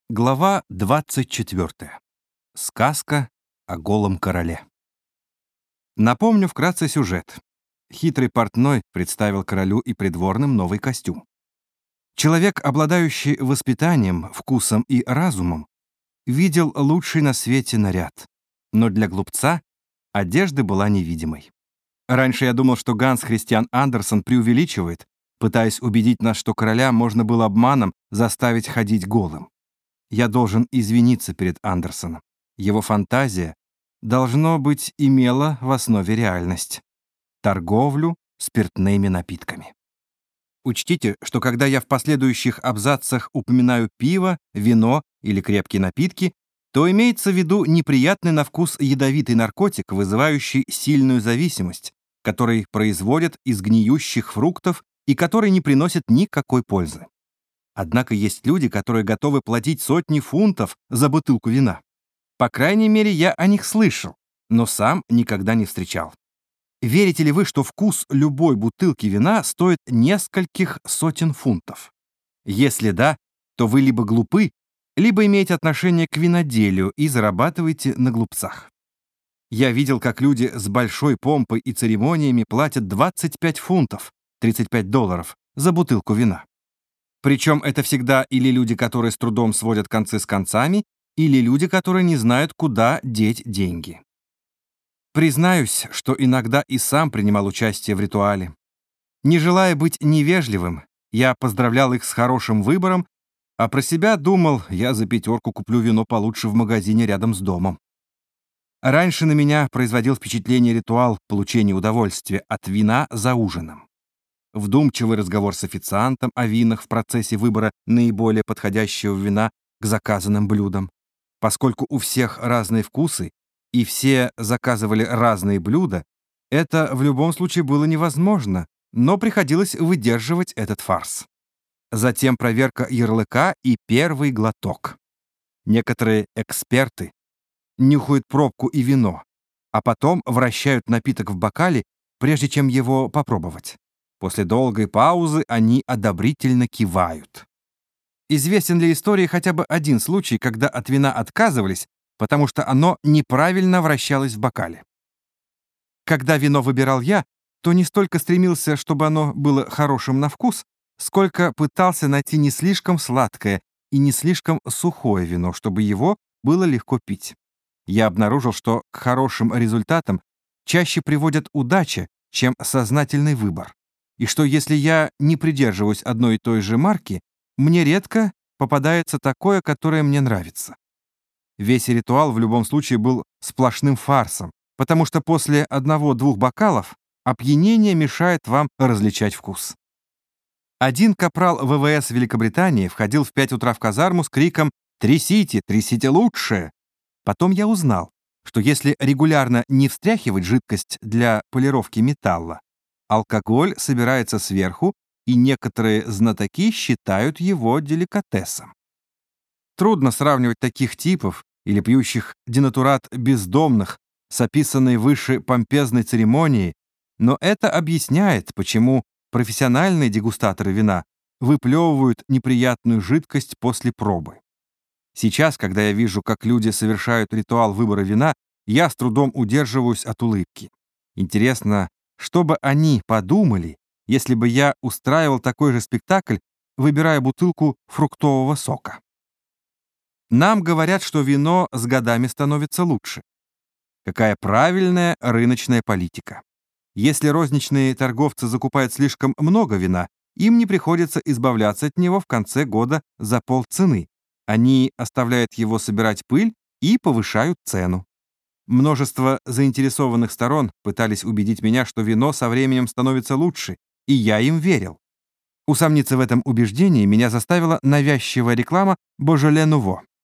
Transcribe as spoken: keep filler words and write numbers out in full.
Глава двадцать четвёртая. Сказка о голом короле. Напомню вкратце сюжет. Хитрый портной представил королю и придворным новый костюм. Человек, обладающий воспитанием, вкусом и разумом, видел лучший на свете наряд, но для глупца одежда была невидимой. Раньше я думал, что Ганс Христиан Андерсен преувеличивает, пытаясь убедить нас, что короля можно было обманом заставить ходить голым. Я должен извиниться перед Андерсеном. Его фантазия, должно быть, имела в основе реальность. Торговлю спиртными напитками. Учтите, что когда я в последующих абзацах упоминаю пиво, вино или крепкие напитки, то имеется в виду неприятный на вкус ядовитый наркотик, вызывающий сильную зависимость, который производят из гниющих фруктов и который не приносит никакой пользы. Однако есть люди, которые готовы платить сотни фунтов за бутылку вина. По крайней мере, я о них слышал, но сам никогда не встречал. Верите ли вы, что вкус любой бутылки вина стоит нескольких сотен фунтов? Если да, то вы либо глупы, либо имеете отношение к виноделию и зарабатываете на глупцах. Я видел, как люди с большой помпой и церемониями платят двадцать пять фунтов, тридцать пять долларов, за бутылку вина. Причем это всегда или люди, которые с трудом сводят концы с концами, или люди, которые не знают, куда деть деньги. Признаюсь, что иногда и сам принимал участие в ритуале. Не желая быть невежливым, я поздравлял их с хорошим выбором, а про себя думал, я за пятерку куплю вино получше в магазине рядом с домом. Раньше на меня производил впечатление ритуал получения удовольствия от вина за ужином. Вдумчивый разговор с официантом о винах в процессе выбора наиболее подходящего вина к заказанным блюдам. Поскольку у всех разные вкусы и все заказывали разные блюда, это в любом случае было невозможно, но приходилось выдерживать этот фарс. Затем проверка ярлыка и первый глоток. Некоторые эксперты нюхают пробку и вино, а потом вращают напиток в бокале, прежде чем его попробовать. После долгой паузы они одобрительно кивают. Известен ли истории хотя бы один случай, когда от вина отказывались, потому что оно неправильно вращалось в бокале? Когда вино выбирал я, то не столько стремился, чтобы оно было хорошим на вкус, сколько пытался найти не слишком сладкое и не слишком сухое вино, чтобы его было легко пить. Я обнаружил, что к хорошим результатам чаще приводят удача, чем сознательный выбор. И что если я не придерживаюсь одной и той же марки, мне редко попадается такое, которое мне нравится. Весь ритуал в любом случае был сплошным фарсом, потому что после одного-двух бокалов опьянение мешает вам различать вкус. Один капрал вэ вэ эс Великобритании входил в пять утра в казарму с криком «Трясите, трясите лучше!». Потом я узнал, что если регулярно не встряхивать жидкость для полировки металла, алкоголь собирается сверху, и некоторые знатоки считают его деликатесом. Трудно сравнивать таких типов или пьющих денатурат бездомных с описанной выше помпезной церемонией, но это объясняет, почему профессиональные дегустаторы вина выплевывают неприятную жидкость после пробы. Сейчас, когда я вижу, как люди совершают ритуал выбора вина, я с трудом удерживаюсь от улыбки. Интересно, что бы они подумали, если бы я устраивал такой же спектакль, выбирая бутылку фруктового сока? Нам говорят, что вино с годами становится лучше. Какая правильная рыночная политика. Если розничные торговцы закупают слишком много вина, им не приходится избавляться от него в конце года за полцены. Они оставляют его собирать пыль и повышают цену. Множество заинтересованных сторон пытались убедить меня, что вино со временем становится лучше, и я им верил. Усомниться в этом убеждении меня заставила навязчивая реклама Beaujolais Nouveau.